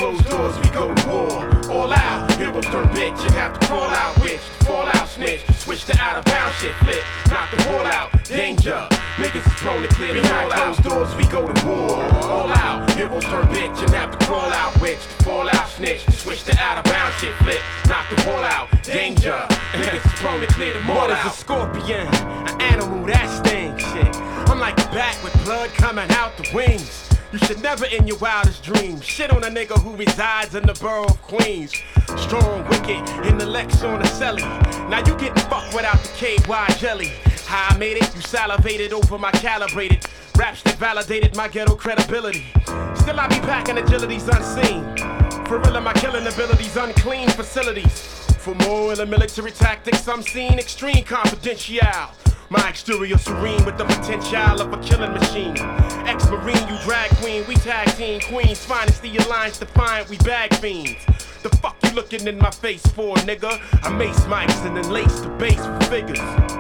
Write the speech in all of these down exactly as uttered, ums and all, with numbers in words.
closed doors, we go to war. All out, heroes turn bitch, and have to crawl out, witch, fall out, snitch, switch to out of bounds, shit flip, knock the ball out, danger. Niggas is prone to clear the behind closed doors, we go to war. All out, heroes turn bitch, and have to crawl out, witch, fall out, snitch, switch to out of bounds, shit flip, knock the ball out, danger. Niggas is prone to clear the ball out. What is a scorpion? An animal that stings, shit. I'm like a bat with blood coming out the wings. You should never in your wildest dreams shit on a nigga who resides in the borough of Queens. Strong, wicked, in the Lex on the celly. Now you getting fucked without the K Y jelly. How I made it, you salivated over my calibrated raps that validated my ghetto credibility. Still I be packing agilities unseen. For real, my killing abilities, unclean facilities. For more in the military tactics, I'm seeing extreme confidential. My exterior serene with the potential of a killing machine. Ex-marine, you drag queen, we tag team queens. Finest the alliance defiant, we bag fiends. The fuck you looking in my face for, nigga? I mace mics and then lace the bass with figures.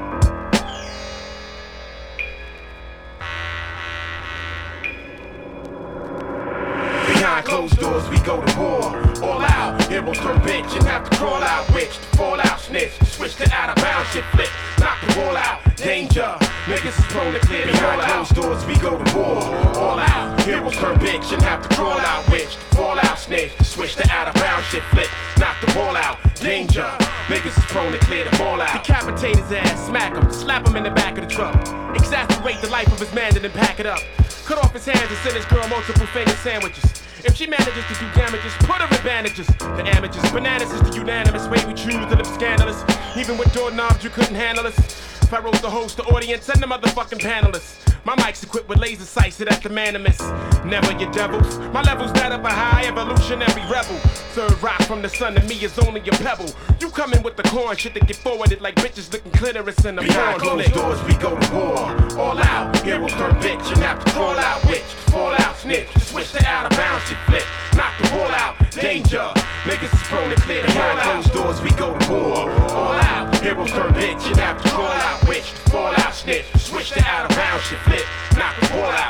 Behind closed doors, we go to war. All out, heroes turn bitch and have to crawl out, witch, fall out, snitch, switch to out of bounds, shit flip, knock the ball out, danger. Niggas is prone to clear the all out. Closed doors, we go to war. All out, heroes turn bitch and have to crawl out, witch, fall out, snitch, switch to out of bounds, shit flip, knock the ball out, danger. Niggas is prone to clear the ball out. Decapitate his ass, smack him, slap him in the back of the truck. Exasperate the life of his man and then pack it up. Cut off his hands and send his girl multiple finger sandwiches. If she manages to do damages, put her in bandages. The amateurs, bananas is the unanimous way we choose to live scandalous. Even with doorknobs, you couldn't handle us. Pharaoh's the host, the audience, and the motherfucking panelists. My mic's equipped with laser sights, so that's the manimus. Never your devils. My level's that of a high evolutionary rebel. Third rock from the sun to me is only a pebble. You come in with the corn shit that get forwarded like bitches licking clitoris in the behind closed doors, we go to war. All out, heroes turn bitch and have to crawl out, witch, fall out, snitch, switch to out of bounds, shit flip, knock the ball out, danger. Niggas is prone to clear the behind closed doors, we go to war. All out, heroes turn bitch and have to crawl out, witch, fall out, snitch, switch to out of bounds, shit flip, knock the ball out.